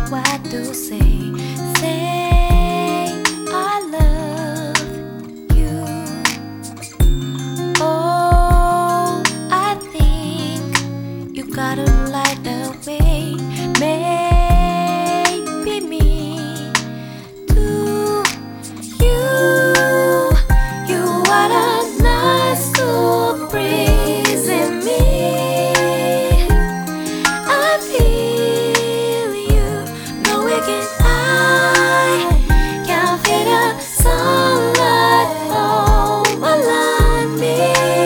what to say. Say I love you. Oh, I think you gotta light the way. Maybe me to you. You are a nice cool breeze in me. I feel you, no weekend I can feel the sunlight all around me.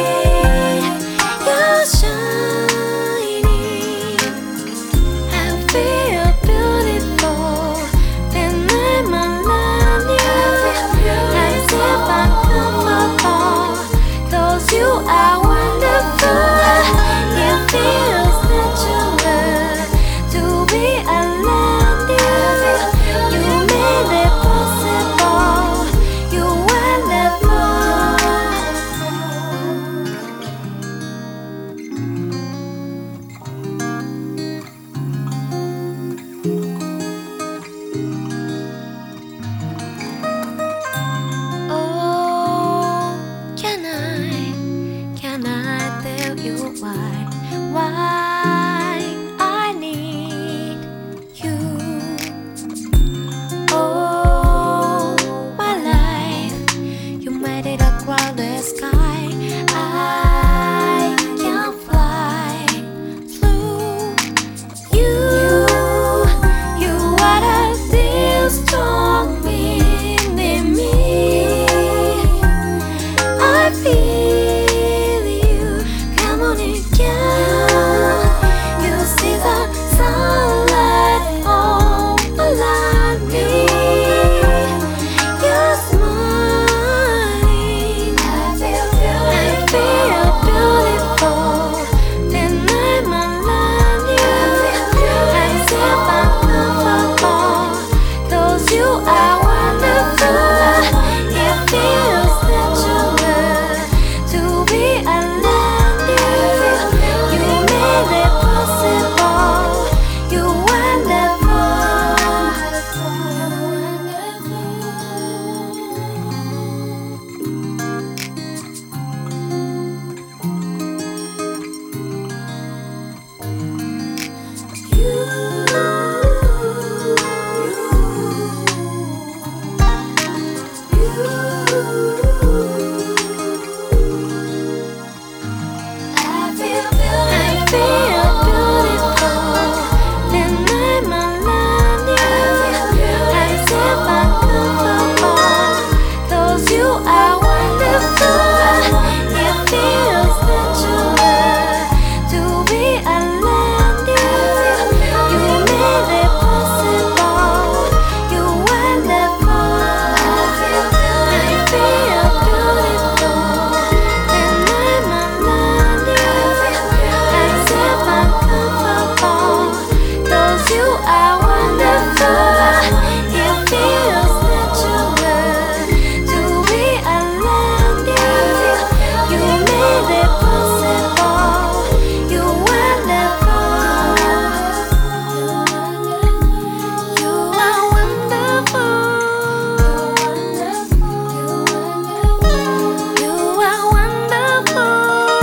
You're shining, I feel beautiful when I'm around you. As if I'm comfortable, 'cause you are wonderful. It feels natural to be around you. You made it possible. You wonderful. Oh, can I tell you why I need you? Oh, my life, you made it across the sky. I can fly through you. You are the still strong wind in me. I feel you, come on and girl. You see the sunlight all around me. You're smiling, I feel beautiful when I'm around you. As if I'm comfortable, 'cause you are wonderful. It feels natural to be around you. You made it possible. You wonderful. I feel beautiful when I'm around you. As if I'm comfortable, 'cause you are wonderful. It feels natural to be around you. You made it possible. You wonderful. I feel beautiful when I'm around you. As if I'm comfortable, 'cause you are wonderful. It feels natural to be around you. You made it possible. You wonderful. You are wonderful. You are wonderful.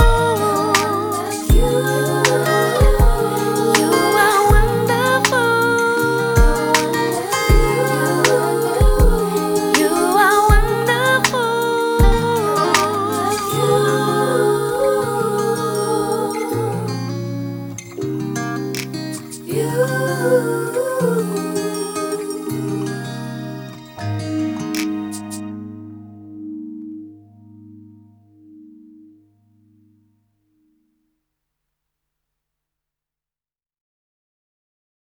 You are wonderful. You are wonderful. You